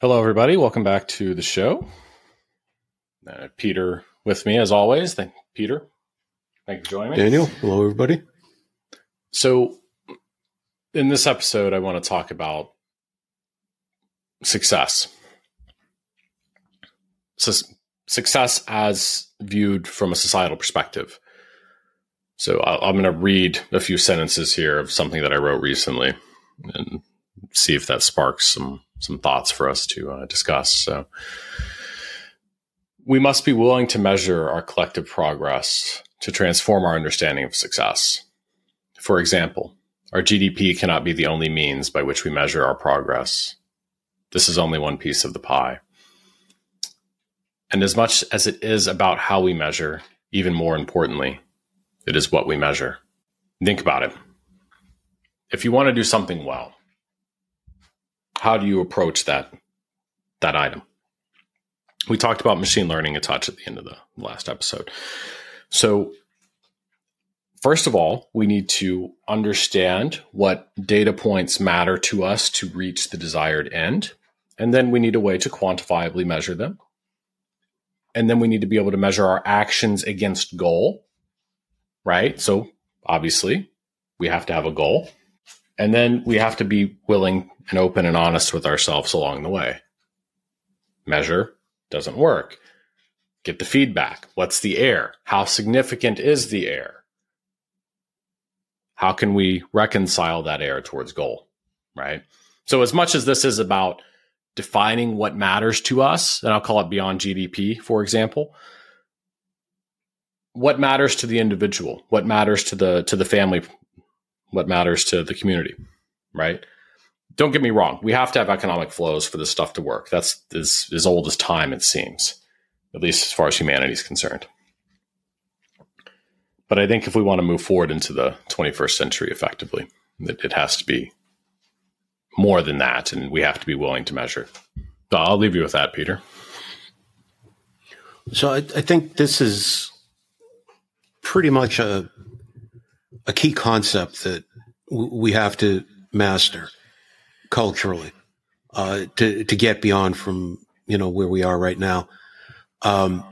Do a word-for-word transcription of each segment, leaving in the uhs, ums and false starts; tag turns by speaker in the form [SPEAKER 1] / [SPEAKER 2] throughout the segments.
[SPEAKER 1] Hello, everybody. Welcome back to the show. Uh, Peter with me, as always. Thank Peter. Thank you for joining me.
[SPEAKER 2] Daniel, hello, everybody.
[SPEAKER 1] So, in this episode, I want to talk about success. So, success as viewed from a societal perspective. So, I'll, I'm going to read a few sentences here of something that I wrote recently and see if that sparks some some thoughts for us to uh, discuss. So, we must be willing to measure our collective progress to transform our understanding of success. For example, our G D P cannot be the only means by which we measure our progress. This is only one piece of the pie. And as much as it is about how we measure, even more importantly, it is what we measure. Think about it. If you want to do something well, how do you approach that, that item? We talked about machine learning a touch at the end of the last episode. So, first of all, we need to understand what data points matter to us to reach the desired end. And then we need a way to quantifiably measure them. And then we need to be able to measure our actions against goal, right? So, obviously, we have to have a goal. And then we have to be willing and open and honest with ourselves along the way. Measure doesn't work. Get the feedback. What's the error? How significant is the error? How can we reconcile that error towards goal, right? So as much as this is about defining what matters to us, and I'll call it beyond G D P, for example, what matters to the individual? What matters to the to the family? What matters to the community, right? Don't get me wrong. We have to have economic flows for this stuff to work. That's as, as old as time, it seems, at least as far as humanity is concerned. But I think if we want to move forward into the twenty-first century effectively, it, it has to be more than that, and we have to be willing to measure. So I'll leave you with that, Peter.
[SPEAKER 2] So I, I think this is pretty much a a key concept that w- we have to master culturally uh, to to get beyond from you know where we are right now. Um,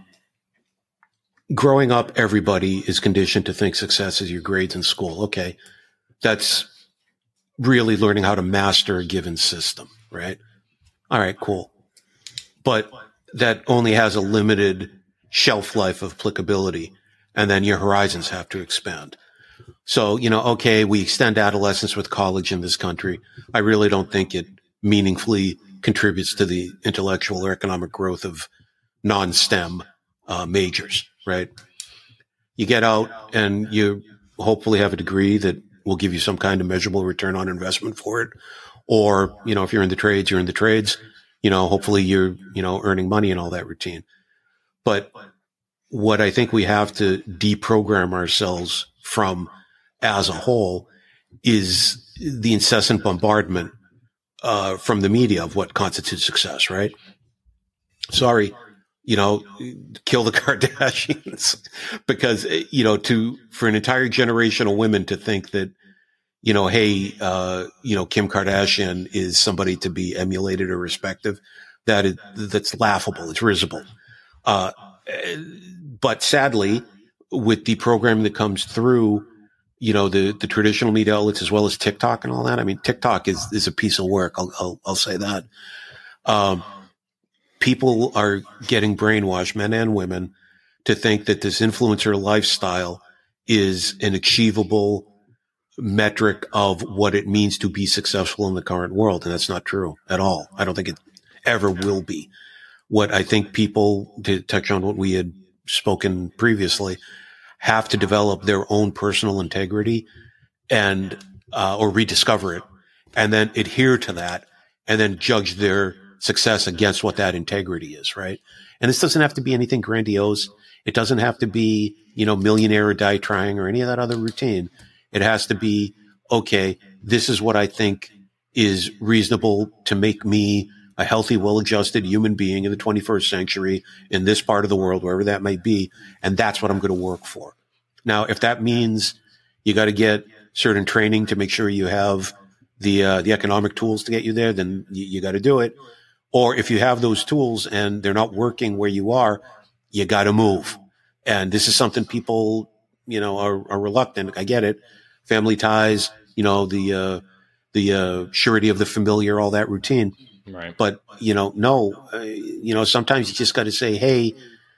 [SPEAKER 2] growing up, everybody is conditioned to think success is your grades in school. Okay, that's really learning how to master a given system, right? All right, cool. But that only has a limited shelf life of applicability, and then your horizons have to expand. So, you know, okay, we extend adolescence with college in this country. I really don't think it meaningfully contributes to the intellectual or economic growth of non-STEM uh, majors, right? You get out and you hopefully have a degree that will give you some kind of measurable return on investment for it. Or, you know, if you're in the trades, you're in the trades, you know, hopefully you're, you know, earning money and all that routine. But what I think we have to deprogram ourselves from as a whole is the incessant bombardment uh, from the media of what constitutes success, right? Sorry, you know, kill the Kardashians because, you know, to, for an entire generation of women to think that, you know, hey, uh, you know, Kim Kardashian is somebody to be emulated or respected, that is, that's laughable. It's risible. Uh, but sadly, with the programming that comes through, you know, the, the traditional media outlets as well as TikTok and all that. I mean, TikTok is, is a piece of work. I'll, I'll, I'll say that. Um, people are getting brainwashed, men and women, to think that this influencer lifestyle is an achievable metric of what it means to be successful in the current world. And that's not true at all. I don't think it ever will be. What I think people, to touch on what we had spoken previously, have to develop their own personal integrity and, uh, or rediscover it and then adhere to that and then judge their success against what that integrity is, right? And this doesn't have to be anything grandiose. It doesn't have to be, you know, millionaire or die trying or any of that other routine. It has to be, okay, this is what I think is reasonable to make me a healthy, well-adjusted human being in the twenty-first century in this part of the world, wherever that may be. And that's what I'm going to work for. Now, if that means you got to get certain training to make sure you have the, uh, the economic tools to get you there, then you, you got to do it. Or if you have those tools and they're not working where you are, you got to move. And this is something people, you know, are, are reluctant. I get it. Family ties, you know, the, uh, the, uh, surety of the familiar, all that routine.
[SPEAKER 1] Right.
[SPEAKER 2] But, you know, no, uh, you know, sometimes you just got to say, hey,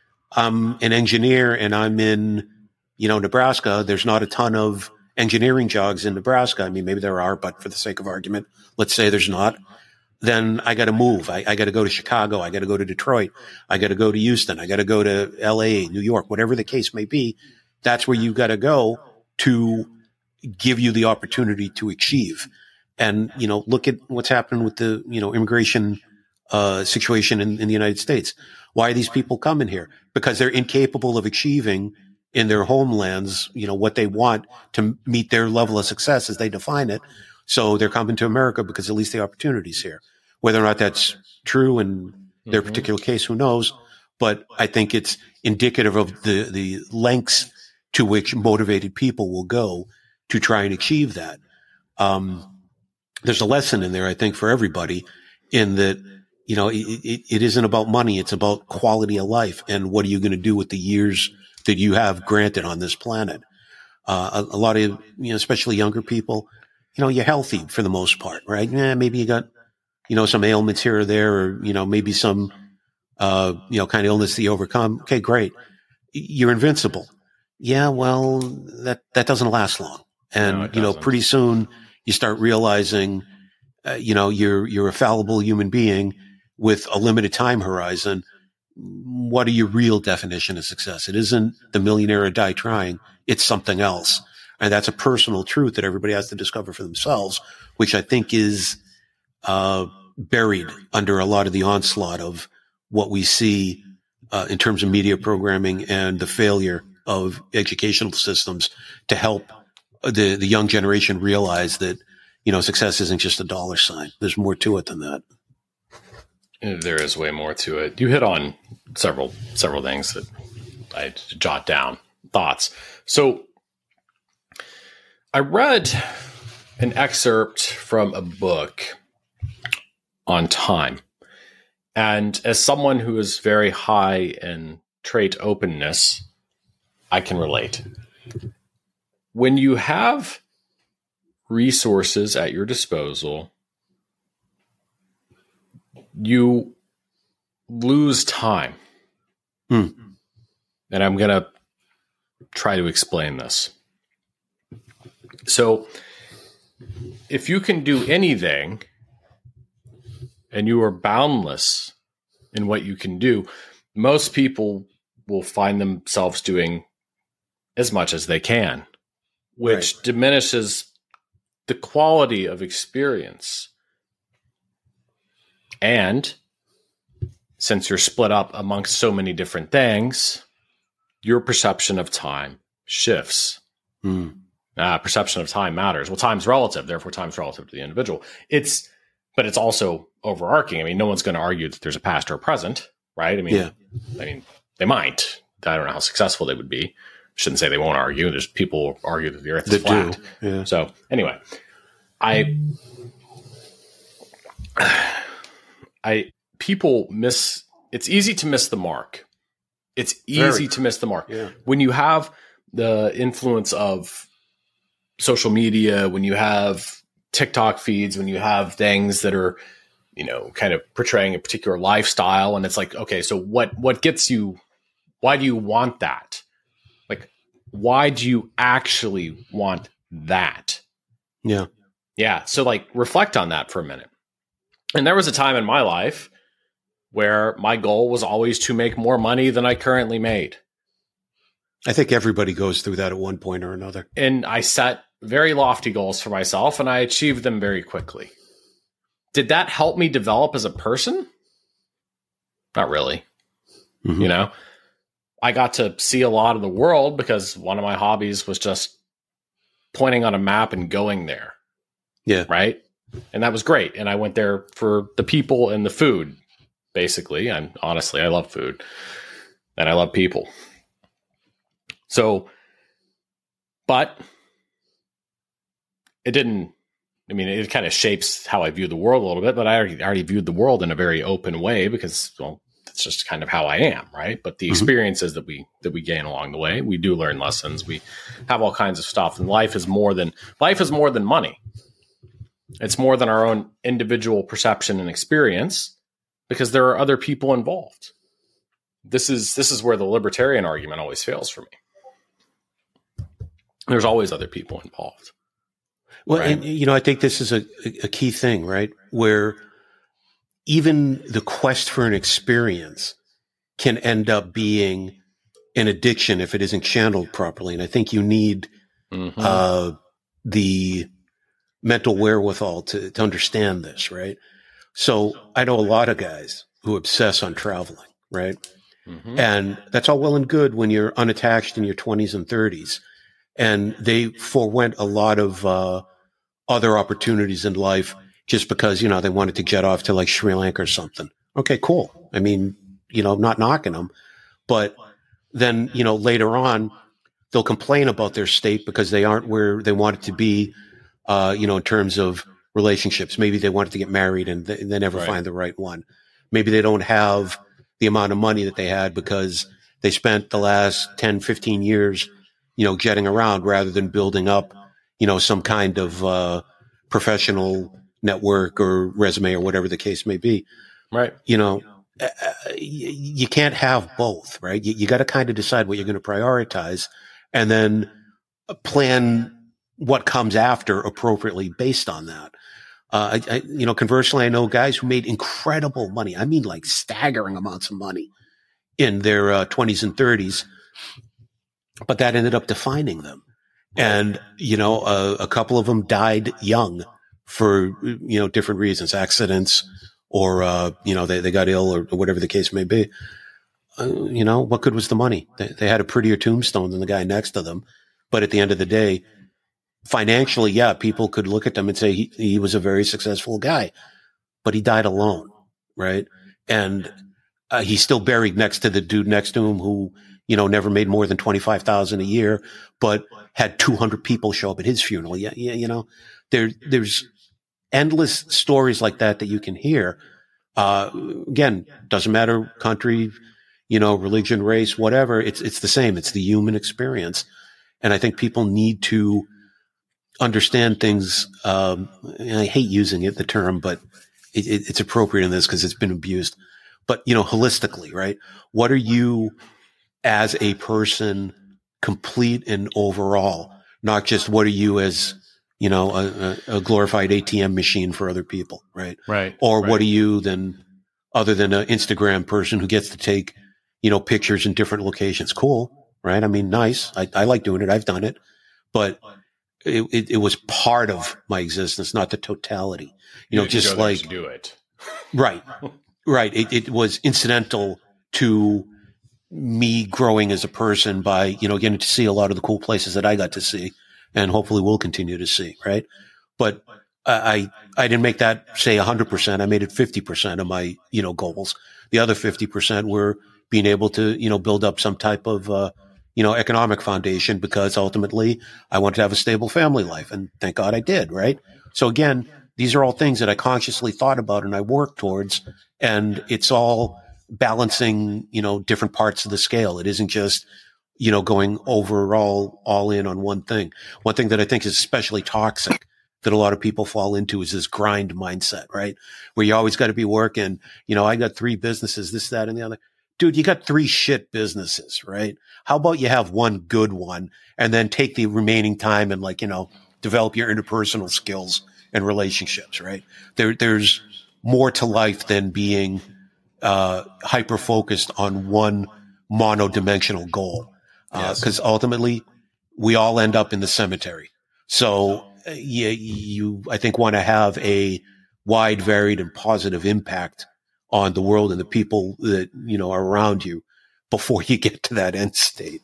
[SPEAKER 2] I'm an engineer and I'm in, you know, Nebraska. There's not a ton of engineering jobs in Nebraska. I mean, maybe there are, but for the sake of argument, let's say there's not. Then I got to move. I, I got to go to Chicago. I got to go to Detroit. I got to go to Houston. I got to go to L A, New York, whatever the case may be. That's where you got to go to give you the opportunity to achieve. And, you know, look at what's happening with the, you know, immigration uh, situation in, in the United States. Why are these people coming here? Because they're incapable of achieving in their homelands, you know, what they want to meet their level of success as they define it. So they're coming to America because at least the opportunity's here. Whether or not that's true in their mm-hmm. particular case, who knows? But I think it's indicative of the, the lengths to which motivated people will go to try and achieve that. Um, there's a lesson in there, I think, for everybody in that, you know, it, it, it isn't about money. It's about quality of life. And what are you going to do with the years that you have granted on this planet? Uh, a, a lot of, you know, especially younger people, you know, you're healthy for the most part, right? Yeah, maybe you got, you know, some ailments here or there, or, you know, maybe some, uh, you know, kind of illness that you overcome. Okay, great. You're invincible. Yeah, well, that, that doesn't last long. And,
[SPEAKER 1] No,
[SPEAKER 2] you know, pretty soon you start realizing, uh, you know, you're, you're a fallible human being with a limited time horizon. What are your real definition of success? It isn't the millionaire or die trying. It's something else. And that's a personal truth that everybody has to discover for themselves, which I think is, uh, buried under a lot of the onslaught of what we see, uh, in terms of media programming and the failure of educational systems to help the, the young generation realize that, you know, success isn't just a dollar sign. There's more to it than that.
[SPEAKER 1] There is way more to it. You hit on several, several things that I had to jot down thoughts. So I read an excerpt from a book on time. And as someone who is very high in trait openness, I can relate. When you have resources at your disposal, you lose time.
[SPEAKER 2] Hmm.
[SPEAKER 1] And I'm going to try to explain this. So if you can do anything and you are boundless in what you can do, most people will find themselves doing as much as they can, which right. diminishes the quality of experience. And since you're split up amongst so many different things, your perception of time shifts.
[SPEAKER 2] Hmm.
[SPEAKER 1] Uh, perception of time matters. Well, time's relative, therefore time's relative to the individual. It's, but it's also overarching. I mean, no one's going to argue that there's a past or a present, right? I mean,
[SPEAKER 2] yeah.
[SPEAKER 1] I mean, they might. I don't know how successful they would be. Shouldn't say they won't argue. There's people who argue that the earth is
[SPEAKER 2] that
[SPEAKER 1] flat.
[SPEAKER 2] Do. Yeah.
[SPEAKER 1] So anyway, I, I, people miss, it's easy to miss the mark. It's easy
[SPEAKER 2] Very.
[SPEAKER 1] to miss the mark.
[SPEAKER 2] Yeah.
[SPEAKER 1] When you have the influence of social media, when you have TikTok feeds, when you have things that are, you know, kind of portraying a particular lifestyle, and it's like, okay, so what, what gets you, why do you want that? Like, why do you actually want that?
[SPEAKER 2] Yeah.
[SPEAKER 1] Yeah. So like reflect on that for a minute. And there was a time in my life where my goal was always to make more money than I currently made.
[SPEAKER 2] I think everybody goes through that at one point or another.
[SPEAKER 1] And I set very lofty goals for myself and I achieved them very quickly. Did that help me develop as a person? Not really. Mm-hmm. You know, I got to see a lot of the world because one of my hobbies was just pointing on a map and going there.
[SPEAKER 2] Yeah.
[SPEAKER 1] Right. And that was great. And I went there for the people and the food, basically. I'm honestly, I love food and I love people. So, but it didn't, I mean, it kind of shapes how I view the world a little bit, but I already, I already viewed the world in a very open way because, well, that's just kind of how I am, right? But the mm-hmm. experiences that we that we gain along the way, we do learn lessons. We have all kinds of stuff, and life is more than life is more than money. It's more than our own individual perception and experience because there are other people involved. This is this is where the libertarian argument always fails for me. There's always other people involved.
[SPEAKER 2] Well,
[SPEAKER 1] right?
[SPEAKER 2] and, you know, I think this is a, a key thing, right? Where even the quest for an experience can end up being an addiction if it isn't channeled properly. And I think you need mm-hmm. uh, the mental wherewithal to, to understand this, right? So I know a lot of guys who obsess on traveling, right? Mm-hmm. And that's all well and good when you're unattached in your twenties and thirties. And they forewent a lot of uh, other opportunities in life just because, you know, they wanted to jet off to like Sri Lanka or something. Okay, cool. I mean, you know, not knocking them. But then, you know, later on, they'll complain about their state because they aren't where they want it to be, uh, you know, in terms of relationships. Maybe they wanted to get married and they, they never right. find the right one. Maybe they don't have the amount of money that they had because they spent the last ten, fifteen years, you know, jetting around rather than building up, you know, some kind of uh, professional network or resume or whatever the case may be.
[SPEAKER 1] Right.
[SPEAKER 2] You know, uh, you, you can't have both, right? You, you got to kind of decide what you're going to prioritize and then plan what comes after appropriately based on that. Uh, I, I, you know, conversely, I know guys who made incredible money. I mean, like staggering amounts of money in their uh, twenties and thirties, but that ended up defining them. And, you know, uh, a couple of them died young for, you know, different reasons, accidents or, uh, you know, they, they got ill or whatever the case may be. Uh, you know, what good was the money? They, they had a prettier tombstone than the guy next to them. But at the end of the day, financially, yeah, people could look at them and say he, he was a very successful guy, but he died alone, right? And uh, he's still buried next to the dude next to him who, you know, never made more than twenty-five thousand dollars a year, but had two hundred people show up at his funeral. Yeah, yeah, you know, there, there's endless stories like that that you can hear. Uh, again, doesn't matter country, you know, religion, race, whatever. It's it's the same. It's the human experience, and I think people need to understand things. Um, and I hate using it, the term, but it, it, it's appropriate in this because it's been abused. But you know, holistically, right? What are you as a person, complete and overall? Not just what are you as, you know, a, a glorified A T M machine for other people, right?
[SPEAKER 1] Right.
[SPEAKER 2] Or
[SPEAKER 1] right.
[SPEAKER 2] what are you then, other than an Instagram person who gets to take, you know, pictures in different locations? Cool, right? I mean, nice. I, I like doing it. I've done it, but it, it, it was part of my existence, not the totality. You know,
[SPEAKER 1] you
[SPEAKER 2] just like
[SPEAKER 1] to do it,
[SPEAKER 2] right, right. It, it was incidental to me growing as a person by, you know, getting to see a lot of the cool places that I got to see and hopefully will continue to see. Right. But I, I didn't make that say a hundred percent. I made it fifty percent of my, you know, goals. The other fifty percent were being able to, you know, build up some type of, uh, you know, economic foundation because ultimately I wanted to have a stable family life. And thank God I did. Right. So again, these are all things that I consciously thought about and I worked towards, and it's all balancing, you know, different parts of the scale. It isn't just, you know, going overall all in on one thing. One thing that I think is especially toxic that a lot of people fall into is this grind mindset, right? Where you always got to be working, you know, I got three businesses, this, that, and the other. Dude, you got three shit businesses, right? How about you have one good one and then take the remaining time and, like, you know, develop your interpersonal skills and relationships, right? There, there's more to life than being uh, hyper focused on one monodimensional goal. Uh,
[SPEAKER 1] yes.
[SPEAKER 2] cause ultimately we all end up in the cemetery. So uh, you, you, I think want to have a wide, varied and positive impact on the world and the people that, you know, are around you before you get to that end state.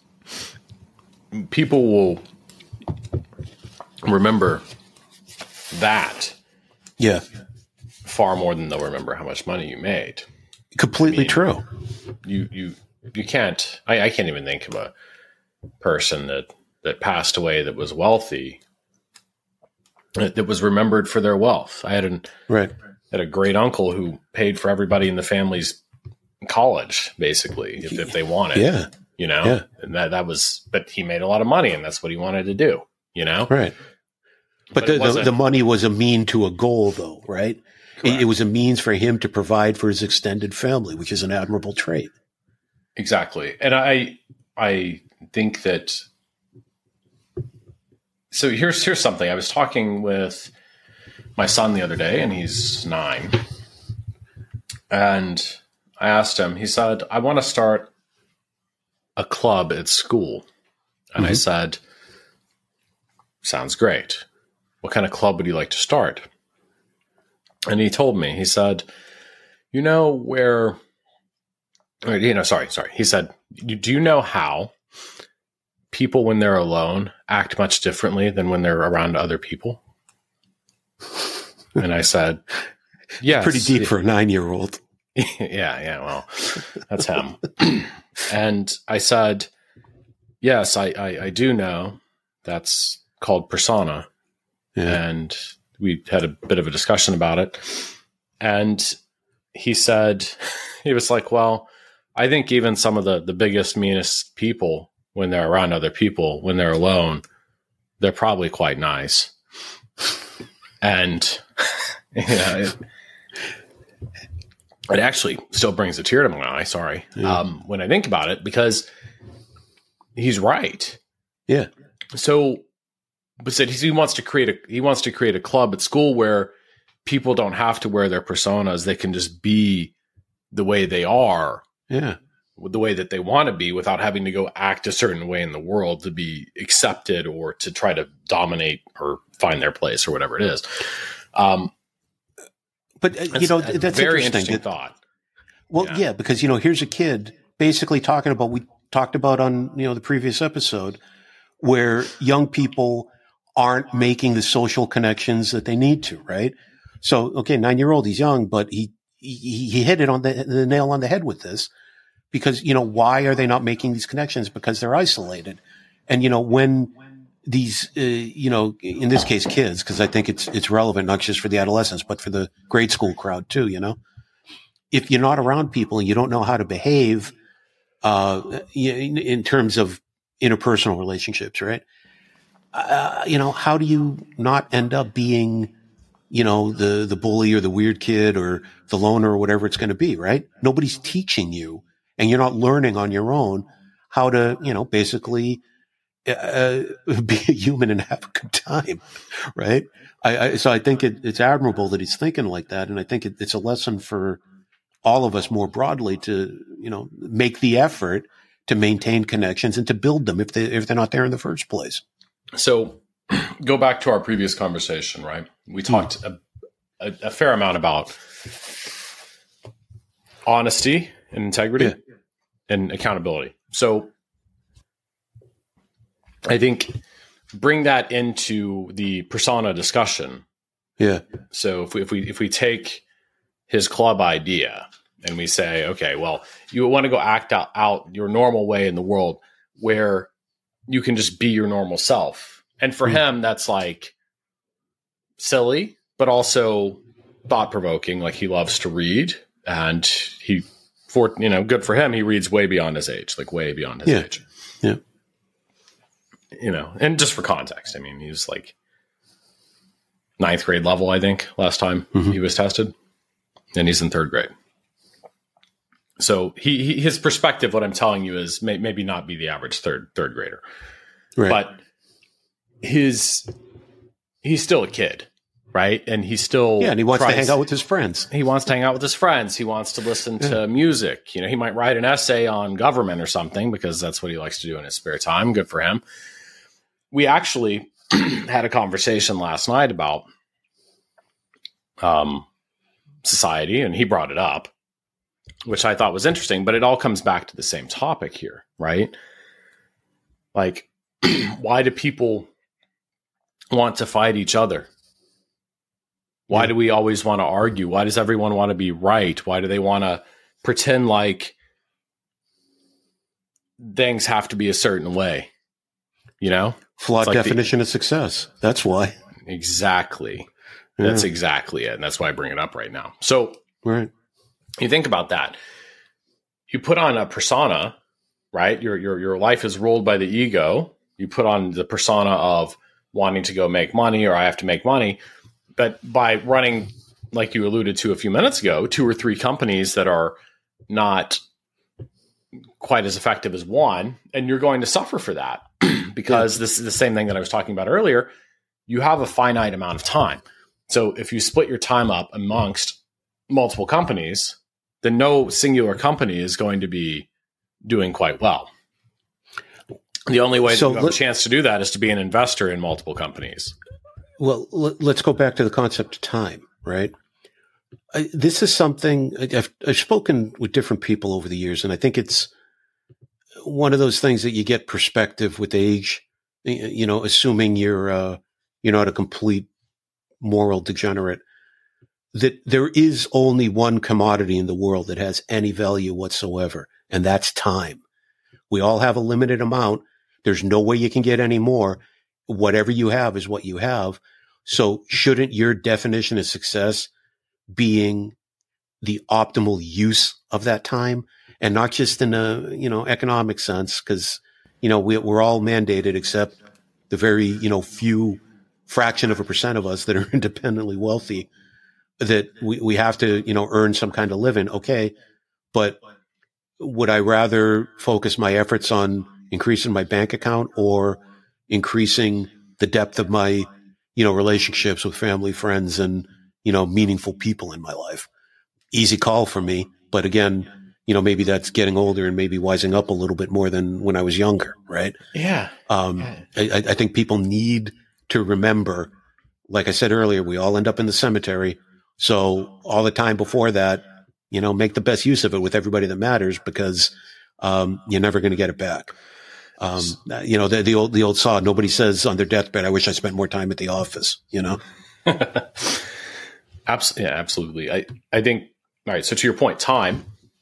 [SPEAKER 1] People will remember that.
[SPEAKER 2] Yeah.
[SPEAKER 1] Far more than they'll remember how much money you made.
[SPEAKER 2] Completely I mean, true.
[SPEAKER 1] You, you, you can't, I, I can't even think of a person that, that passed away that was wealthy that was remembered for their wealth. I had an
[SPEAKER 2] right.
[SPEAKER 1] had a great uncle who paid for everybody in the family's college, basically, if, if they wanted.
[SPEAKER 2] Yeah.
[SPEAKER 1] You know,
[SPEAKER 2] yeah.
[SPEAKER 1] and that, that was, but he made a lot of money and that's what he wanted to do, you know?
[SPEAKER 2] Right. But, but the, the, the money was a mean to a goal though, right? It, it was a means for him to provide for his extended family, which is an admirable trait.
[SPEAKER 1] Exactly. And I, I think that, so here's, here's something. I was talking with my son the other day and he's nine, and I asked him, he said, I want to start a club at school. And mm-hmm. I said, sounds great. What kind of club would you like to start? And he told me, he said, you know where, or, you know, sorry, sorry. He said, do you know how people, when they're alone, act much differently than when they're around other people? And I said, yes.
[SPEAKER 2] Pretty deep for a nine-year-old.
[SPEAKER 1] yeah, yeah, well, that's him. And I said, yes, I, I, I do know. That's called persona. Yeah. And we had a bit of a discussion about it. And he said, he was like, well, I think even some of the, the biggest, meanest people, when they're around other people, when they're alone, they're probably quite nice. And, you know, it, it actually still brings a tear to my eye, sorry, yeah. um, when I think about it, because he's right.
[SPEAKER 2] Yeah.
[SPEAKER 1] So, but said he wants to create a he wants to create a club at school where people don't have to wear their personas; they can just be the way they are,
[SPEAKER 2] yeah,
[SPEAKER 1] the way that they want to be, without having to go act a certain way in the world to be accepted or to try to dominate or find their place or whatever it is. Um,
[SPEAKER 2] But, uh, you know, that's, that's
[SPEAKER 1] very
[SPEAKER 2] interesting.
[SPEAKER 1] interesting thought.
[SPEAKER 2] Well, yeah. yeah, because, you know, here's a kid basically talking about, we talked about on, you know, the previous episode, where young people aren't making the social connections that they need to, right? So, okay, nine-year-old, he's young, but he, he, he hit it on the, the nail on the head with this, because, you know, why are they not making these connections? Because they're isolated. And, you know, when these, uh, you know, in this case, kids, because I think it's it's relevant not just for the adolescents, but for the grade school crowd too. You know, if you're not around people and you don't know how to behave, uh, in, in terms of interpersonal relationships, right? Uh, you know, how do you not end up being, you know, the the bully or the weird kid or the loner or whatever it's going to be, right? Nobody's teaching you, and you're not learning on your own how to, you know, basically. Uh, be a human and have a good time, right? I, I so I think it, it's admirable that he's thinking like that, and I think it, it's a lesson for all of us more broadly to, you know, make the effort to maintain connections and to build them if they if they're not there in the first place.
[SPEAKER 1] So, go back to our previous conversation, right? We talked mm. a, a, a fair amount about honesty and integrity yeah. and accountability. So. I think bring that into the persona discussion.
[SPEAKER 2] Yeah.
[SPEAKER 1] So if we, if we, if we take his club idea and we say, okay, well, you want to go act out, out your normal way in the world where you can just be your normal self. And for mm-hmm. him, that's like silly, but also thought provoking. Like he loves to read, and he, for, you know, good for him. He reads way beyond his age, like way beyond his
[SPEAKER 2] yeah.
[SPEAKER 1] age.
[SPEAKER 2] Yeah.
[SPEAKER 1] You know, and just for context, I mean, he was like ninth grade level, I think, last time mm-hmm. he was tested, and he's in third grade. So he, he his perspective, what I'm telling you, is may, maybe not be the average third third grader,
[SPEAKER 2] right.
[SPEAKER 1] but his he's still a kid, right? And he still
[SPEAKER 2] yeah, and he wants
[SPEAKER 1] tries,
[SPEAKER 2] to hang out with his friends.
[SPEAKER 1] He wants to hang out with his friends. He wants to listen yeah. to music. You know, he might write an essay on government or something because that's what he likes to do in his spare time. Good for him. We actually had a conversation last night about um, society, and he brought it up, which I thought was interesting, but it all comes back to the same topic here, right? Like, why do people want to fight each other? Why yeah. do we always want to argue? Why does everyone want to be right? Why do they want to pretend like things have to be a certain way? You know?
[SPEAKER 2] Flawed
[SPEAKER 1] like
[SPEAKER 2] definition the, of success. That's why.
[SPEAKER 1] Exactly. Yeah. That's exactly it. And that's why I bring it up right now. So
[SPEAKER 2] right.
[SPEAKER 1] You think about that. You put on a persona, right? Your, your, your life is ruled by the ego. You put on the persona of wanting to go make money, or I have to make money. But by running, like you alluded to a few minutes ago, two or three companies that are not quite as effective as one, and you're going to suffer for that because yeah. This is the same thing that I was talking about earlier. You have a finite amount of time. So if you split your time up amongst multiple companies, then no singular company is going to be doing quite well. The only way so that you have a chance to do that is to be an investor in multiple companies.
[SPEAKER 2] Well, let's go back to the concept of time, right? I, this is something I've, I've spoken with different people over the years, and I think it's one of those things that you get perspective with age, you know, assuming you're, uh, you're not a complete moral degenerate, that there is only one commodity in the world that has any value whatsoever, and that's time. We all have a limited amount. There's no way you can get any more. Whatever you have is what you have. So shouldn't your definition of success being the optimal use of that time, and not just in a, you know, economic sense? Cause, you know, we, we're all mandated except the very, you know, few fraction of a percent of us that are independently wealthy, that we, we have to, you know, earn some kind of living. Okay. But would I rather focus my efforts on increasing my bank account or increasing the depth of my, you know, relationships with family, friends, and, you know, meaningful people in my life? Easy call for me. But again, you know, maybe that's getting older and maybe wising up a little bit more than when I was younger. Right.
[SPEAKER 1] Yeah.
[SPEAKER 2] Um, yeah. I, I think people need to remember, like I said earlier, we all end up in the cemetery. So all the time before that, you know, make the best use of it with everybody that matters, because, um, you're never going to get it back. Um, you know, the, the old, the old saw, nobody says on their deathbed, I wish I spent more time at the office, you know?
[SPEAKER 1] Absolutely. Yeah, absolutely. I, I think, all right. So to your point, time,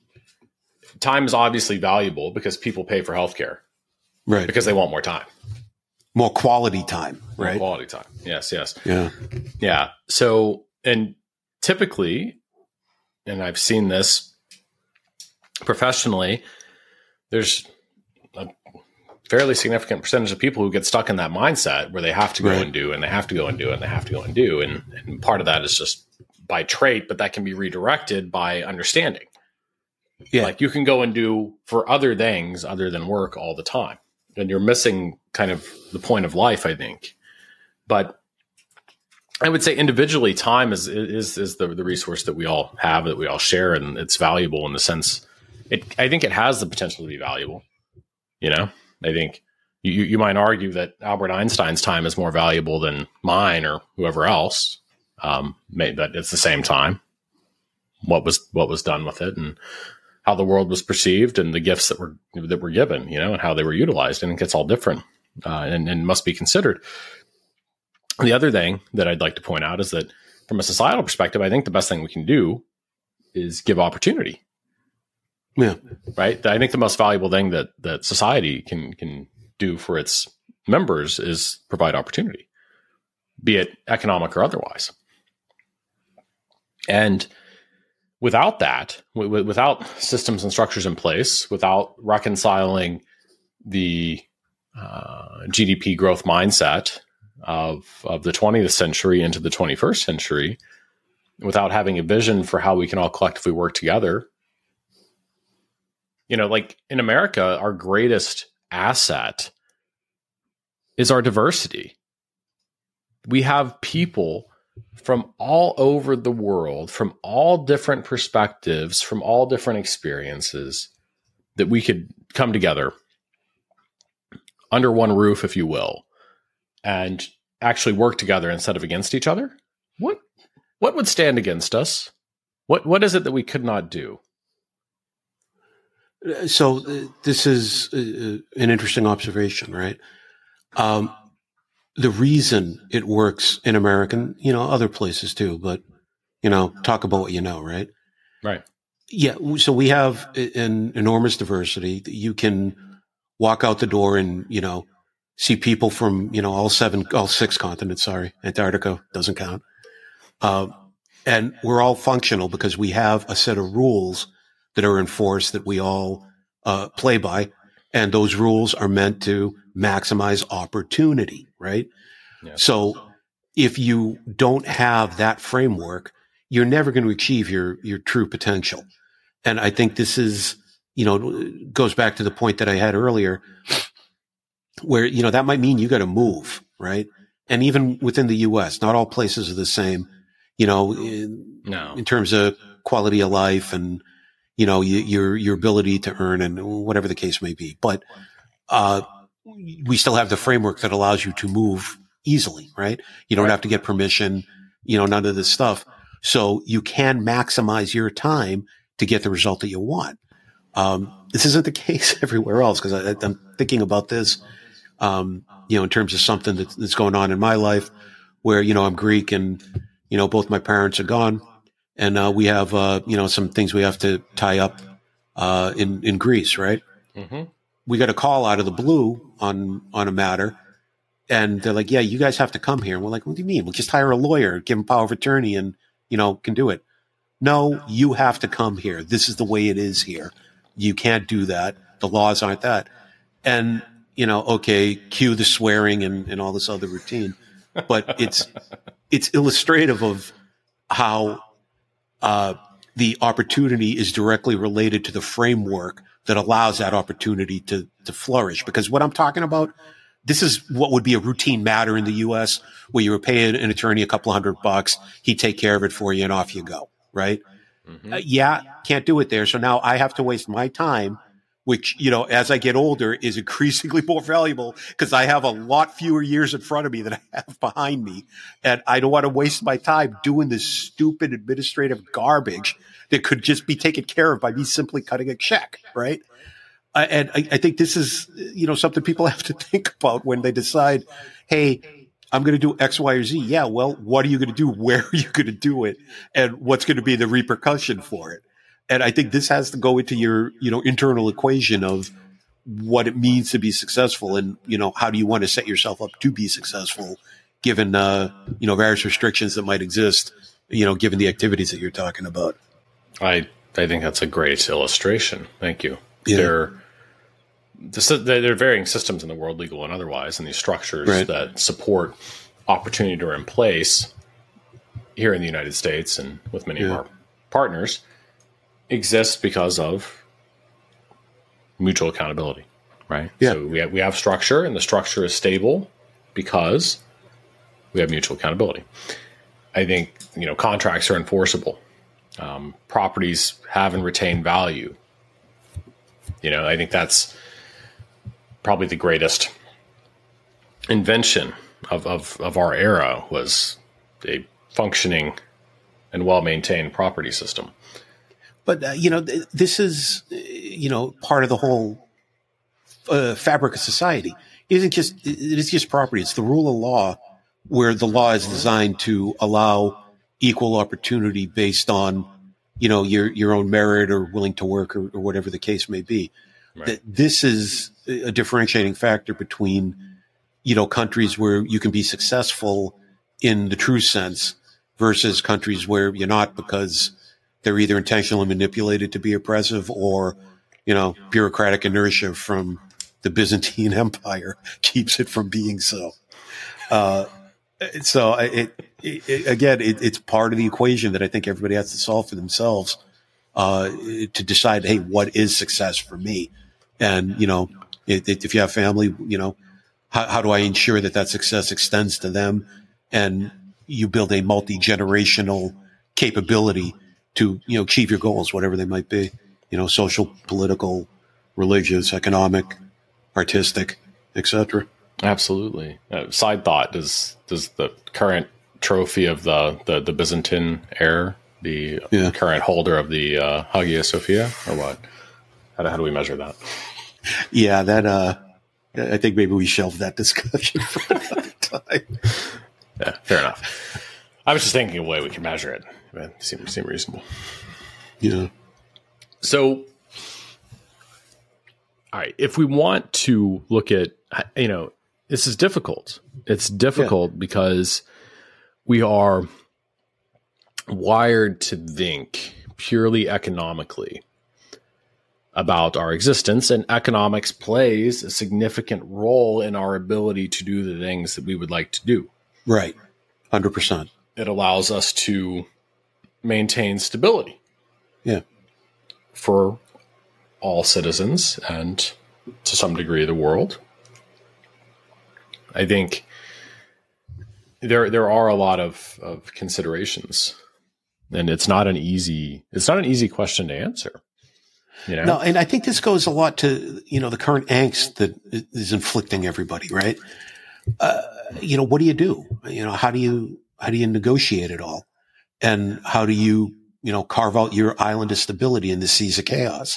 [SPEAKER 1] time is obviously valuable because people pay for healthcare,
[SPEAKER 2] right?
[SPEAKER 1] Because they want more time,
[SPEAKER 2] more quality time, right?
[SPEAKER 1] More quality time. Yes. Yes.
[SPEAKER 2] Yeah.
[SPEAKER 1] Yeah. So, and typically, and I've seen this professionally, there's a fairly significant percentage of people who get stuck in that mindset where they have to go right. and do, and they have to go and do, and they have to go and do. And, and part of that is just by trait, but that can be redirected by understanding. Yeah. Like you can go and do for other things other than work all the time. And you're missing kind of the point of life, I think. But I would say individually, time is is is the, the resource that we all have, that we all share, and it's valuable in the sense it. I think it has the potential to be valuable. You know, I think you you might argue that Albert Einstein's time is more valuable than mine or whoever else. Um, but it's the same time. What was what was done with it, and how the world was perceived, and the gifts that were that were given, you know, and how they were utilized, and it gets all different, uh, and, and must be considered. The other thing that I'd like to point out is that from a societal perspective, I think the best thing we can do is give opportunity.
[SPEAKER 2] Yeah.
[SPEAKER 1] Right. I think the most valuable thing that, that society can, can do for its members is provide opportunity, be it economic or otherwise. And without that, w- without systems and structures in place, without reconciling the uh, G D P growth mindset of of the twentieth century into the twenty-first century, without having a vision for how we can all collectively work together. You know, like in America, our greatest asset is our diversity. We have people from all over the world, from all different perspectives, from all different experiences, that we could come together under one roof, if you will, and actually work together instead of against each other. What what would stand against us? What what is it that we could not do?
[SPEAKER 2] So uh, this is uh, an interesting observation, right? Um, the reason it works in American, you know, other places too, but, you know, talk about what you know, right?
[SPEAKER 1] Right.
[SPEAKER 2] Yeah. So we have an enormous diversity. You can walk out the door and, you know, see people from, you know, all seven, all six continents, sorry, Antarctica doesn't count. Uh, and we're all functional because we have a set of rules that are enforced that we all uh, play by. And those rules are meant to maximize opportunity, right?
[SPEAKER 1] Yeah.
[SPEAKER 2] So if you don't have that framework, you're never going to achieve your, your true potential. And I think this is, you know, goes back to the point that I had earlier where, you know, that might mean you got to move, right? And even within the U S, not all places are the same, you know, in,
[SPEAKER 1] No.
[SPEAKER 2] in terms of quality of life and, you know, your, your ability to earn and whatever the case may be. But, uh, we still have the framework that allows you to move easily, right? You don't
[SPEAKER 1] Right.
[SPEAKER 2] have to get permission, you know, none of this stuff. So you can maximize your time to get the result that you want. Um, this isn't the case everywhere else because I'm thinking about this, um, you know, in terms of something that's, that's going on in my life where, you know, I'm Greek and, you know, both my parents are gone and, uh, we have, uh, you know, some things we have to tie up, uh, in, in Greece, right?
[SPEAKER 1] Mm-hmm.
[SPEAKER 2] We got a call out of the blue on, on a matter. And they're like, yeah, you guys have to come here. And we're like, what do you mean? We'll just hire a lawyer, give him power of attorney and, you know, can do it. No, you have to come here. This is the way it is here. You can't do that. The laws aren't that. And, you know, okay, cue the swearing and, and all this other routine. But it's, it's illustrative of how, uh, the opportunity is directly related to the framework that allows that opportunity to, to flourish. Because what I'm talking about, this is what would be a routine matter in the U S where you were paying an attorney a couple hundred bucks. He'd take care of it for you and off you go. Right.
[SPEAKER 1] Mm-hmm.
[SPEAKER 2] Uh, yeah. Can't do it there. So now I have to waste my time, which, you know, as I get older is increasingly more valuable because I have a lot fewer years in front of me than I have behind me. And I don't want to waste my time doing this stupid administrative garbage that could just be taken care of by me simply cutting a check. Right. Uh, and I, I think this is, you know, something people have to think about when they decide, hey, I'm going to do X, Y, or Z. Yeah, well, what are you going to do? Where are you going to do it? And what's going to be the repercussion for it? And I think this has to go into your, you know, internal equation of what it means to be successful and, you know, how do you want to set yourself up to be successful given, uh, you know, various restrictions that might exist, you know, given the activities that you're talking about.
[SPEAKER 1] I, I think that's a great illustration. Thank you.
[SPEAKER 2] Yeah.
[SPEAKER 1] There, there are varying systems in the world, legal and otherwise, and these structures
[SPEAKER 2] Right.
[SPEAKER 1] that support opportunity are in place here in the United States and with many
[SPEAKER 2] Yeah.
[SPEAKER 1] of our partners exist because of mutual accountability, right?
[SPEAKER 2] Yeah.
[SPEAKER 1] So we have, we have structure, and the structure is stable because we have mutual accountability. I think, you know, contracts are enforceable. Um, properties have and retain value. You know, I think that's probably the greatest invention of, of, of our era was a functioning and well-maintained property system.
[SPEAKER 2] But, uh, you know, th- this is, uh, you know, part of the whole uh, fabric of society. It isn't just, it is just property. It's the rule of law where the law is designed to allow equal opportunity based on, you know, your, your own merit or willing to work or, or whatever the case may be.
[SPEAKER 1] Right.
[SPEAKER 2] That this is a differentiating factor between, you know, countries where you can be successful in the true sense versus countries where you're not because they're either intentionally manipulated to be oppressive or, you know, bureaucratic inertia from the Byzantine Empire keeps it from being so. Uh, so it, it, it again, it, it's part of the equation that I think everybody has to solve for themselves, uh, to decide, hey, what is success for me? And, you know, if, if you have family, you know, how, how do I ensure that that success extends to them? And you build a multi-generational capability to, you know, achieve your goals, whatever they might be, you know, social, political, religious, economic, artistic, et cetera.
[SPEAKER 1] Absolutely. Uh, side thought: Does does the current trophy of the the, the Byzantine era, the
[SPEAKER 2] Yeah.
[SPEAKER 1] current holder of the uh, Hagia Sophia, or what? How do, how do we measure that?
[SPEAKER 2] Yeah, that, uh, I think maybe we shelved that discussion for another time.
[SPEAKER 1] Yeah, fair enough. I was just thinking of a way we can measure it. It seemed, seemed reasonable.
[SPEAKER 2] Yeah.
[SPEAKER 1] So, all right, if we want to look at, you know, this is difficult. It's difficult yeah. because we are wired to think purely economically about our existence, and economics plays a significant role in our ability to do the things that we would like to do.
[SPEAKER 2] Right. one hundred percent.
[SPEAKER 1] It allows us to maintain stability.
[SPEAKER 2] Yeah.
[SPEAKER 1] For all citizens and to some degree the world. I think there there are a lot of, of considerations, and it's not an easy it's not an easy question to answer. You know?
[SPEAKER 2] No, and I think this goes a lot to, you know, the current angst that is inflicting everybody, right? Uh, you know, what do you do? You know, how do you how do you negotiate it all? And how do you, you know, carve out your island of stability in the seas of chaos?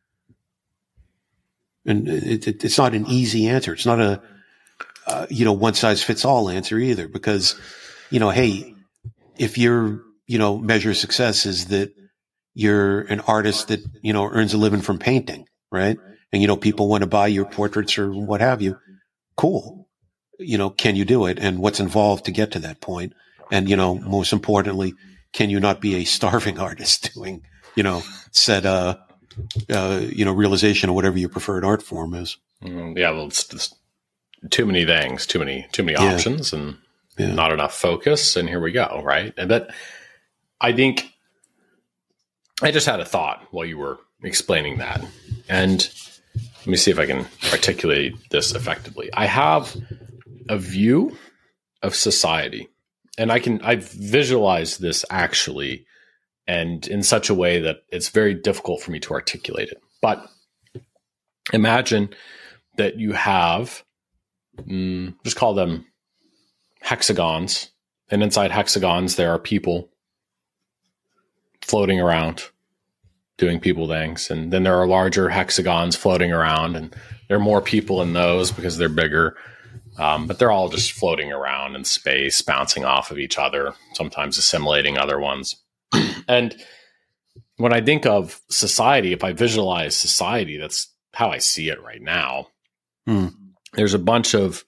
[SPEAKER 2] And it, it, it's not an easy answer. It's not a, uh, you know, one size fits all answer either, because, you know, hey, if your, you know, measure of success is that you're an artist that, you know, earns a living from painting, right? And, you know, people want to buy your portraits or what have you. Cool. You know, can you do it? And what's involved to get to that point? And, you know, most importantly, can you not be a starving artist doing, you know, said, uh, uh, you know, realization or whatever your preferred art form is?
[SPEAKER 1] Mm, yeah. Well, it's, it's too many things, too many, too many
[SPEAKER 2] yeah.
[SPEAKER 1] options and
[SPEAKER 2] yeah.
[SPEAKER 1] not enough focus. And here we go. Right. And that, I think I just had a thought while you were explaining that. And let me see if I can articulate this effectively. I have a view of society, and I can, I've visualized this actually, and in such a way that it's very difficult for me to articulate it. But imagine that you have, mm, just call them hexagons, and inside hexagons, there are people floating around doing people things. And then there are larger hexagons floating around, and there are more people in those because they're bigger. Um, but they're all just floating around in space, bouncing off of each other, sometimes assimilating other ones. And when I think of society, if I visualize society, that's how I see it right now.
[SPEAKER 2] Mm.
[SPEAKER 1] There's a bunch of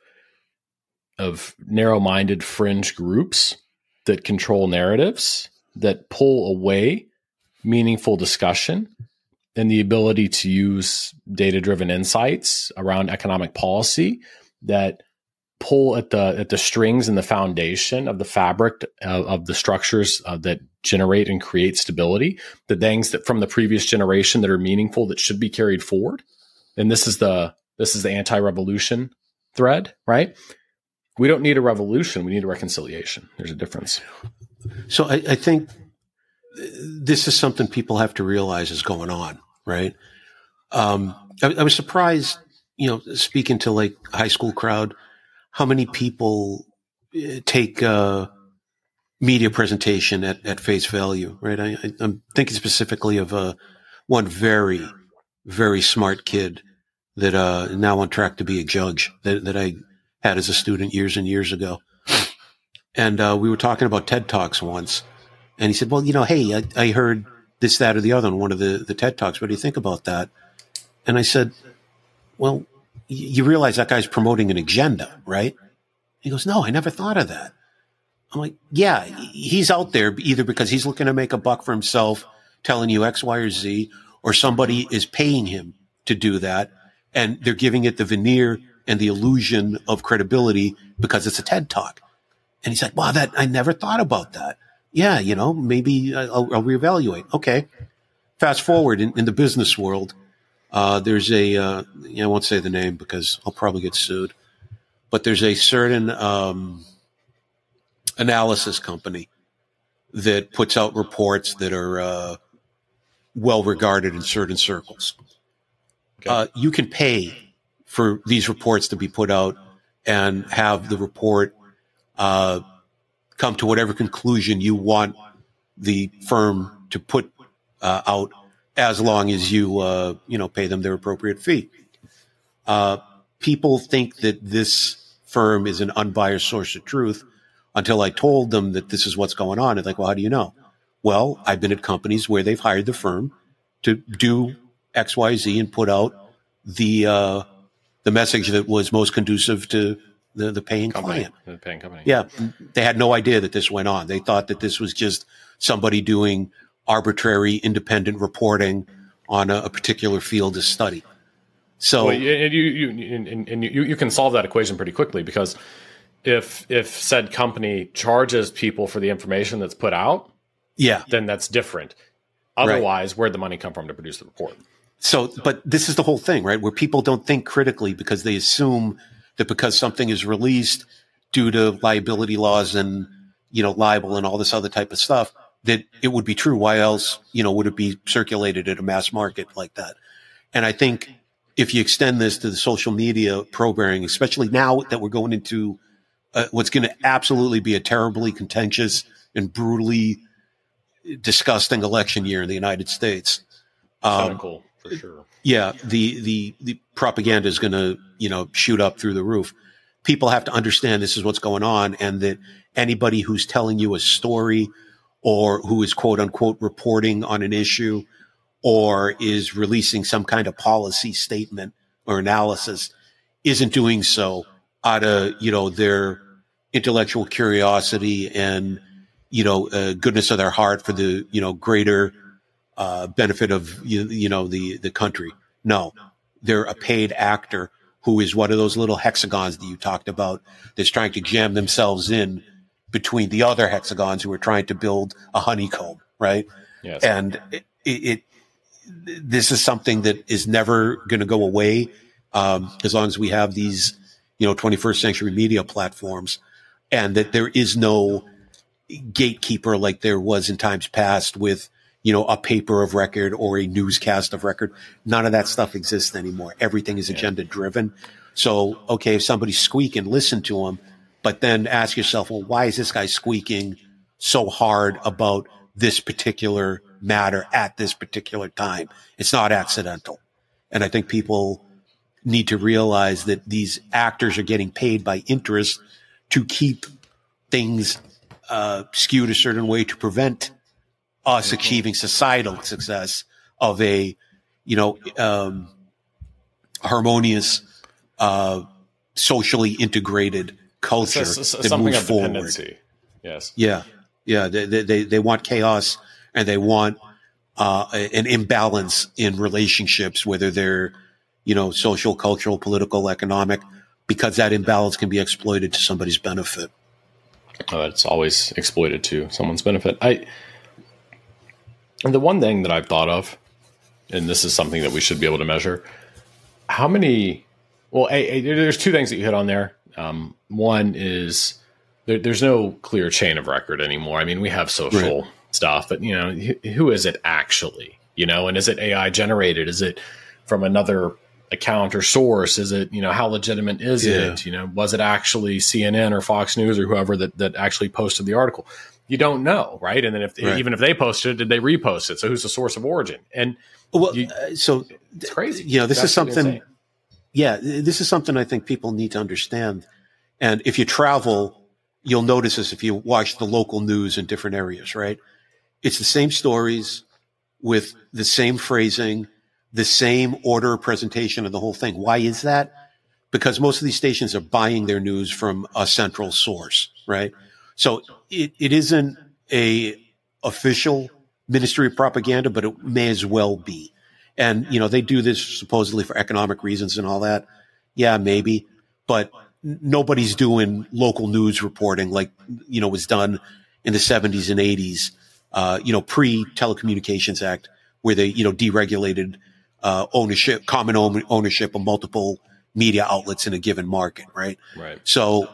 [SPEAKER 1] of narrow-minded fringe groups that control narratives, that pull away meaningful discussion and the ability to use data-driven insights around economic policy, that pull at the at the strings and the foundation of the fabric of, of the structures uh, that generate and create stability, the things that from the previous generation that are meaningful that should be carried forward. And this is the this is the anti-revolution thread, right? We don't need a revolution; we need a reconciliation. There's a difference.
[SPEAKER 2] So I, I think this is something people have to realize is going on, right? Um, I, I was surprised, you know, speaking to like high school crowd, how many people take uh, media presentation at, at face value, right? I, I, I'm thinking specifically of uh, one very, very smart kid that uh, now on track to be a judge that, that I had as a student years and years ago. And uh, we were talking about TED Talks once. And he said, well, you know, hey, I, I heard this, that, or the other in one of the, the TED Talks. What do you think about that? And I said, well, you realize that guy's promoting an agenda, right? He goes, no, I never thought of that. I'm like, yeah, he's out there either because he's looking to make a buck for himself, telling you X, Y, or Z, or somebody is paying him to do that. And they're giving it the veneer and the illusion of credibility because it's a TED Talk. And he's like, wow, that I never thought about that. Yeah, you know, maybe I'll, I'll reevaluate. Okay. Fast forward in, in the business world. Uh, there's a, uh, I won't say the name because I'll probably get sued, but there's a certain, um, analysis company that puts out reports that are, uh, well regarded in certain circles. Okay. Uh, you can pay for these reports to be put out and have the report, uh, come to whatever conclusion you want the firm to put, uh, out, as long as you, uh, you know, pay them their appropriate fee. Uh, people think that this firm is an unbiased source of truth until I told them that this is what's going on. It's like, well, how do you know? Well, I've been at companies where they've hired the firm to do X, Y, Z and put out the, uh, the message that was most conducive to the, the paying
[SPEAKER 1] company,
[SPEAKER 2] client.
[SPEAKER 1] the paying company.
[SPEAKER 2] Yeah. They had no idea that this went on. They thought that this was just somebody doing arbitrary independent reporting on a, a particular field of study. So
[SPEAKER 1] well, and you, you, and, and you, you can solve that equation pretty quickly, because if, if said company charges people for the information that's put out,
[SPEAKER 2] yeah,
[SPEAKER 1] then that's different. Otherwise, right. Where'd the money come from to produce the report?
[SPEAKER 2] So, but this is the whole thing, right? Where people don't think critically because they assume that because something is released due to liability laws and, you know, libel and all this other type of stuff, that it would be true. Why else, you know, would it be circulated at a mass market like that? And I think if you extend this to the social media programming, especially now that we're going into uh, what's going to absolutely be a terribly contentious and brutally disgusting election year in the United States. Um,
[SPEAKER 1] cool. For sure.
[SPEAKER 2] Yeah, the, the, the propaganda is going to, you know, shoot up through the roof. People have to understand this is what's going on, and that anybody who's telling you a story or who is quote unquote reporting on an issue or is releasing some kind of policy statement or analysis isn't doing so out of, you know, their intellectual curiosity and, you know, uh, goodness of their heart for the, you know, greater Uh, benefit of, you, you know, the, the country. No, they're a paid actor who is one of those little hexagons that you talked about that's trying to jam themselves in between the other hexagons who are trying to build a honeycomb, right?
[SPEAKER 1] Yes.
[SPEAKER 2] And it, it, this is something that is never going to go away, um, as long as we have these, you know, twenty-first century media platforms, and that there is no gatekeeper like there was in times past with, you know, a paper of record or a newscast of record. None of that stuff exists anymore. Everything is agenda driven. So, okay, if somebody's squeaking, listen to them, but then ask yourself, well, why is this guy squeaking so hard about this particular matter at this particular time? It's not accidental. And I think people need to realize that these actors are getting paid by interest to keep things uh, skewed a certain way to prevent us achieving societal success of a, you know, um, harmonious, uh, socially integrated culture
[SPEAKER 1] it's a, it's a,
[SPEAKER 2] that
[SPEAKER 1] something
[SPEAKER 2] moves
[SPEAKER 1] of
[SPEAKER 2] forward.
[SPEAKER 1] dependency. Yes.
[SPEAKER 2] Yeah. Yeah. They, they, they want chaos, and they want, uh, an imbalance in relationships, whether they're, you know, social, cultural, political, economic, because that imbalance can be exploited to somebody's benefit.
[SPEAKER 1] Oh, it's always exploited to someone's benefit. I, And the one thing that I've thought of, and this is something that we should be able to measure, how many, well, a, a, there's two things that you hit on there. Um, one is there, there's no clear chain of record anymore. I mean, we have social right. stuff, but, you know, who is it actually, you know, and is it A I generated? Is it from another account or source? Is it, you know, how legitimate is
[SPEAKER 2] yeah.
[SPEAKER 1] it? You know, was it actually C N N or Fox News or whoever that, that actually posted the article? You don't know, right? And then if
[SPEAKER 2] right.
[SPEAKER 1] even if they posted it, did they repost it? So who's the source of origin? And
[SPEAKER 2] well,
[SPEAKER 1] you,
[SPEAKER 2] uh, so
[SPEAKER 1] it's crazy.
[SPEAKER 2] You know, this
[SPEAKER 1] That's
[SPEAKER 2] is something. Yeah, this is something I think people need to understand. And if you travel, you'll notice this if you watch the local news in different areas, right? It's the same stories with the same phrasing, the same order of presentation of the whole thing. Why is that? Because most of these stations are buying their news from a central source, right? So it, it isn't a official ministry of propaganda, but it may as well be. And, you know, they do this supposedly for economic reasons and all that. Yeah, maybe. But n- nobody's doing local news reporting like, you know, was done in the seventies and eighties, uh, you know, pre-Telecommunications Act, where they, you know, deregulated uh, ownership, common own- ownership of multiple media outlets in a given market, right?
[SPEAKER 1] Right.
[SPEAKER 2] So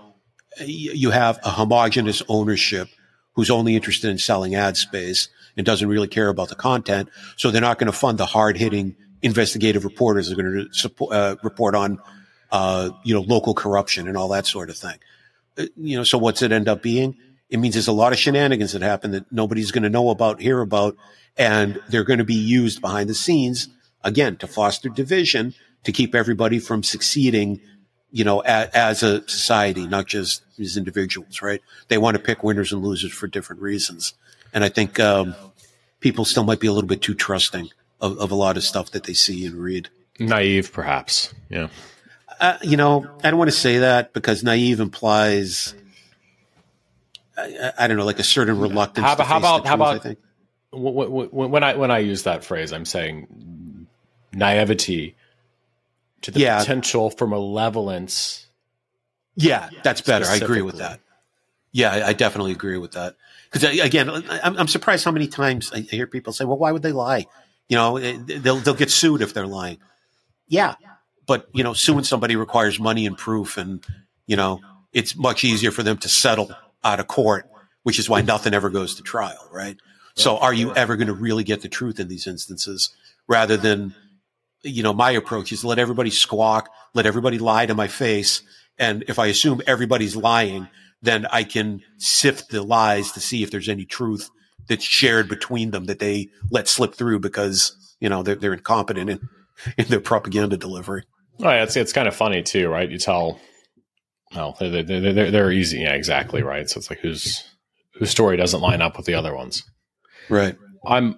[SPEAKER 2] you have a homogenous ownership who's only interested in selling ad space and doesn't really care about the content. So they're not going to fund the hard hitting investigative reporters that are going to support, uh, report on, uh, you know, local corruption and all that sort of thing. Uh, you know, so what's it end up being? It means there's a lot of shenanigans that happen that nobody's going to know about, hear about, and they're going to be used behind the scenes, again, to foster division, to keep everybody from succeeding, you know, as, as a society, not just as individuals, right? They want to pick winners and losers for different reasons. And I think um, people still might be a little bit too trusting of, of a lot of stuff that they see and read.
[SPEAKER 1] Naive, perhaps. Yeah.
[SPEAKER 2] Uh, you know, I don't want to say that because naive implies, I, I don't know, like a certain reluctance.
[SPEAKER 1] How,
[SPEAKER 2] to
[SPEAKER 1] how
[SPEAKER 2] face
[SPEAKER 1] about
[SPEAKER 2] the
[SPEAKER 1] how
[SPEAKER 2] truth,
[SPEAKER 1] about
[SPEAKER 2] I think.
[SPEAKER 1] when I when I use that phrase, I'm saying naivety to the
[SPEAKER 2] Yeah.
[SPEAKER 1] potential for malevolence.
[SPEAKER 2] Yeah, that's better. I agree with that. Yeah, I, I definitely agree with that. Because again, I'm, I'm surprised how many times I hear people say, "Well, why would they lie?" You know, they'll they'll get sued if they're lying. Yeah, but you know, suing somebody requires money and proof, and you know, it's much easier for them to settle out of court, which is why nothing ever goes to trial, right? So, are you ever going to really get the truth in these instances, rather than, you know, my approach is let everybody squawk, let everybody lie to my face, and if I assume everybody's lying, then I can sift the lies to see if there's any truth that's shared between them that they let slip through because, you know, they're, they're incompetent in, in their propaganda delivery.
[SPEAKER 1] Oh, yeah, it's it's kind of funny too, right? You tell, well, they're, they're, they're, they're easy. Yeah, exactly. Right. So it's like whose, whose story doesn't line up with the other ones.
[SPEAKER 2] Right.
[SPEAKER 1] I'm,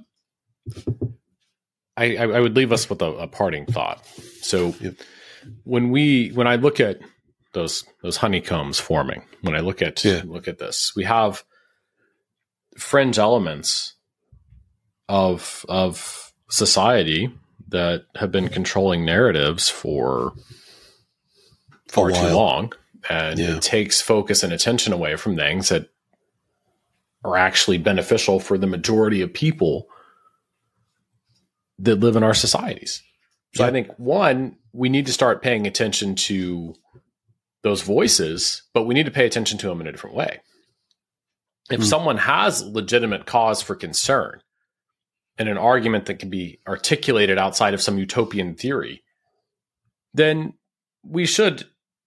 [SPEAKER 1] I, I would leave us with a, a parting thought. So
[SPEAKER 2] Yep.
[SPEAKER 1] when we, when I look at those, those honeycombs forming, when I look at,
[SPEAKER 2] Yeah.
[SPEAKER 1] look at this, we have fringe elements of, of society that have been controlling narratives for far too long. And
[SPEAKER 2] Yeah.
[SPEAKER 1] it takes focus and attention away from things that are actually beneficial for the majority of people that live in our societies. So
[SPEAKER 2] Yeah.
[SPEAKER 1] I think, one, we need to start paying attention to those voices, but we need to pay attention to them in a different way. If
[SPEAKER 2] Mm.
[SPEAKER 1] someone has legitimate cause for concern and an argument that can be articulated outside of some utopian theory, then we should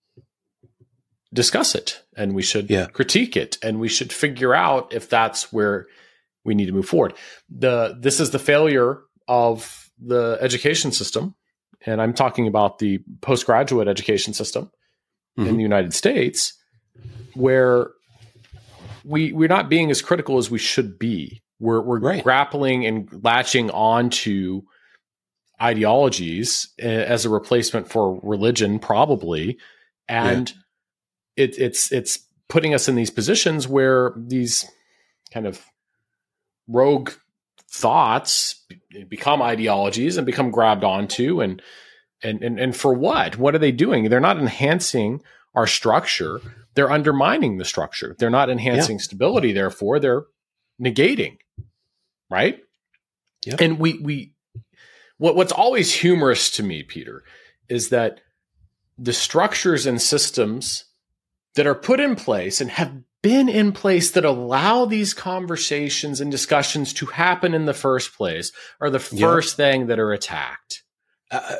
[SPEAKER 1] discuss it and we should
[SPEAKER 2] Yeah.
[SPEAKER 1] critique it and we should figure out if that's where we need to move forward. The this is the failure of the education system, and I'm talking about the postgraduate education system
[SPEAKER 2] Mhm.
[SPEAKER 1] in the United States, where we we're not being as critical as we should be. We're we're
[SPEAKER 2] Right.
[SPEAKER 1] grappling and latching onto ideologies uh, as a replacement for religion, probably, and it, it's it's putting us in these positions where these kind of rogue thoughts become ideologies and become grabbed onto, and and and and for what? What are they doing? They're not enhancing our structure. They're undermining the structure. They're not enhancing yeah. stability. Therefore, they're negating. Right?
[SPEAKER 2] Yeah.
[SPEAKER 1] And we we what what's always humorous to me, Peter, is that the structures and systems that are put in place and have been in place that allow these conversations and discussions to happen in the first place are the first yeah. thing that are attacked. Uh,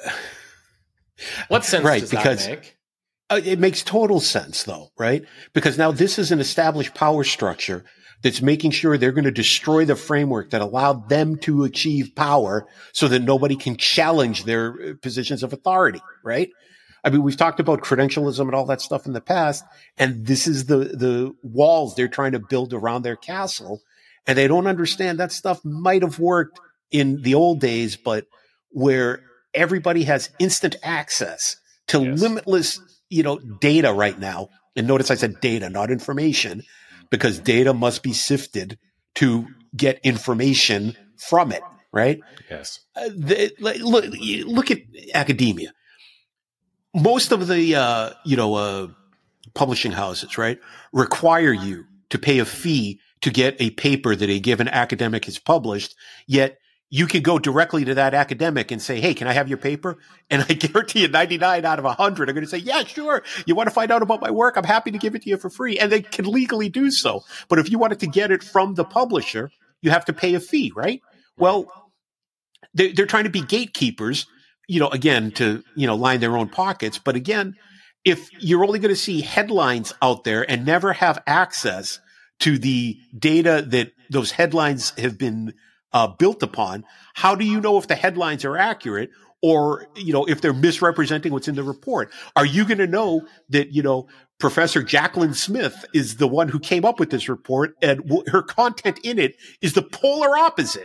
[SPEAKER 1] what sense
[SPEAKER 2] right,
[SPEAKER 1] does
[SPEAKER 2] because
[SPEAKER 1] that make?
[SPEAKER 2] Uh, it makes total sense, though, right? Because now this is an established power structure that's making sure they're going to destroy the framework that allowed them to achieve power so that nobody can challenge their positions of authority, right? I mean, we've talked about credentialism and all that stuff in the past, and this is the, the walls they're trying to build around their castle. And they don't understand that stuff might have worked in the old days, but where everybody has instant access to yes. limitless, you know, data right now. And notice I said data, not information, because data must be sifted to get information from it, right?
[SPEAKER 1] Yes.
[SPEAKER 2] Uh, the, look, look at academia. Most of the, uh, you know, uh, publishing houses, right, require you to pay a fee to get a paper that a given academic has published, yet you can go directly to that academic and say, hey, can I have your paper? And I guarantee you ninety-nine out of one hundred are going to say, yeah, sure. You want to find out about my work? I'm happy to give it to you for free. And they can legally do so. But if you wanted to get it from the publisher, you have to pay a fee, right? Well, they're, they're trying to be gatekeepers, you know, again, to, you know, line their own pockets. But again, if you're only going to see headlines out there and never have access to the data that those headlines have been uh, built upon, how do you know if the headlines are accurate or, you know, if they're misrepresenting what's in the report? Are you going to know that, you know, Professor Jacqueline Smith is the one who came up with this report and w- her content in it is the polar opposite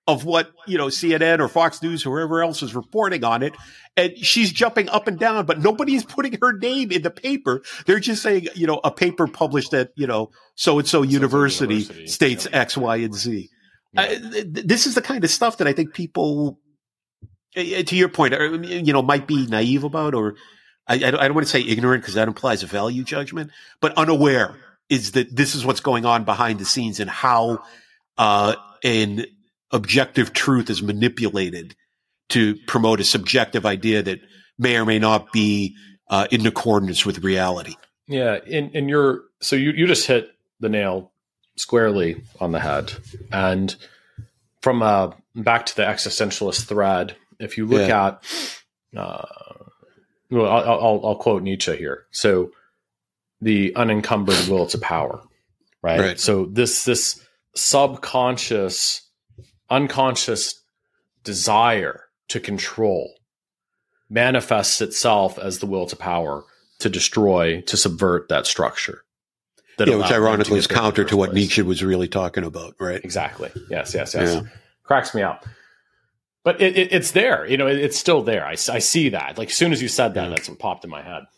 [SPEAKER 2] of what, you know, C N N or Fox News or whoever else is reporting on it. And she's jumping up and down, but nobody's putting her name in the paper. They're just saying, you know, a paper published at, you know, so-and-so university, university states yeah. X, Y, and Z. Yeah. Uh, th- this is the kind of stuff that I think people, uh, to your point, uh, you know, might be naive about, or I, I don't, I don't want to say ignorant because that implies a value judgment, but unaware is that this is what's going on behind the scenes and how uh, an objective truth is manipulated to promote a subjective idea that may or may not be uh, in accordance with reality.
[SPEAKER 1] Yeah, and and you're so you you just hit the nail squarely on the head. And from uh, back to the existentialist thread, if you look yeah. at, uh, well, I'll, I'll I'll quote Nietzsche here. So the unencumbered will to power, right? right? So this this subconscious, unconscious desire to control manifests itself as the will to power to destroy, to subvert that structure. That
[SPEAKER 2] yeah, which ironically is counter to what place. Nietzsche was really talking about, right?
[SPEAKER 1] Exactly. Yes, yes, yes. Yeah. Cracks me up. But it, it, it's there. You know, it, it's still there. I, I see that. Like, as soon as you said that, yeah. that's what popped in my head.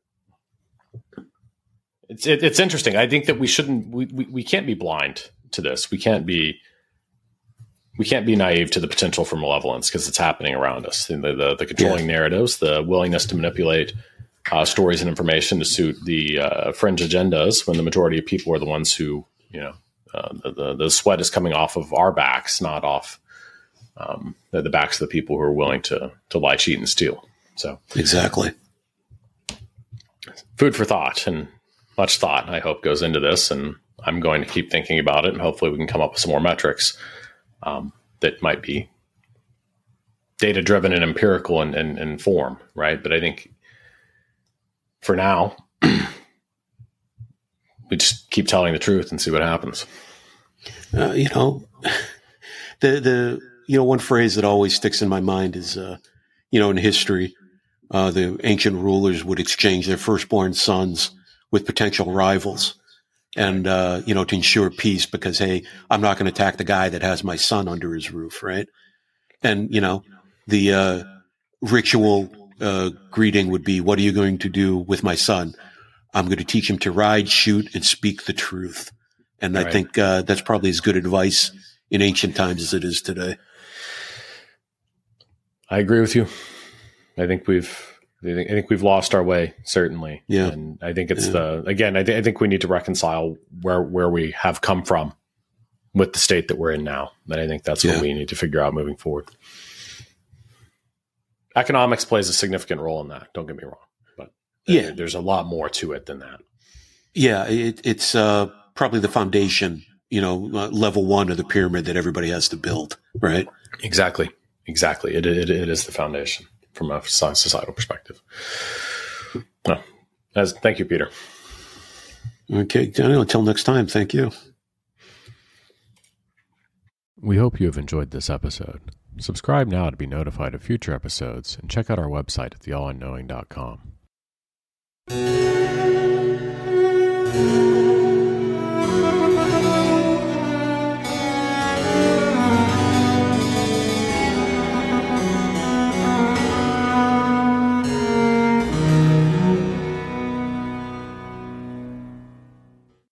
[SPEAKER 1] It's it, it's interesting. I think that we shouldn't, we, we, we can't be blind to this. We can't be, we can't be naive to the potential for malevolence because it's happening around us. The, the, the controlling yeah. narratives, the willingness to manipulate uh, stories and information to suit the uh, fringe agendas when the majority of people are the ones who, you know, uh, the, the, the sweat is coming off of our backs, not off um, the, the backs of the people who are willing to, to lie, cheat, and steal. So
[SPEAKER 2] exactly.
[SPEAKER 1] Food for thought, and much thought, I hope, goes into this, and I'm going to keep thinking about it, and hopefully we can come up with some more metrics um, that might be data-driven and empirical in, in, in form, right? But I think for now, we just keep telling the truth and see what happens.
[SPEAKER 2] Uh, you know, the the you know one phrase that always sticks in my mind is, uh, you know, in history, uh, the ancient rulers would exchange their firstborn sons with potential rivals, and uh, you know, to ensure peace, because hey, I'm not going to attack the guy that has my son under his roof, right? And you know, the uh, ritual uh, greeting would be, "What are you going to do with my son?" I'm going to teach him to ride, shoot, and speak the truth. And right. I think uh, that's probably as good advice in ancient times as it is today.
[SPEAKER 1] I agree with you. I think we've, I think, I think we've lost our way, certainly.
[SPEAKER 2] Yeah.
[SPEAKER 1] And I think it's
[SPEAKER 2] yeah.
[SPEAKER 1] the, again, I, th- I think we need to reconcile where, where we have come from with the state that we're in now. And I think that's yeah. what we need to figure out moving forward. Economics plays a significant role in that. Don't get me wrong. But
[SPEAKER 2] yeah.
[SPEAKER 1] there's a lot more to it than that.
[SPEAKER 2] Yeah. It, it's uh, probably the foundation, you know, uh, level one of the pyramid that everybody has to build, right?
[SPEAKER 1] Exactly. Exactly. It, it, it is the foundation from a societal perspective. Well, as, thank you, Peter.
[SPEAKER 2] Okay, Daniel, until next time, thank you.
[SPEAKER 1] We hope you have enjoyed this episode. Subscribe now to be notified of future episodes, and check out our website at the all unknowing dot com.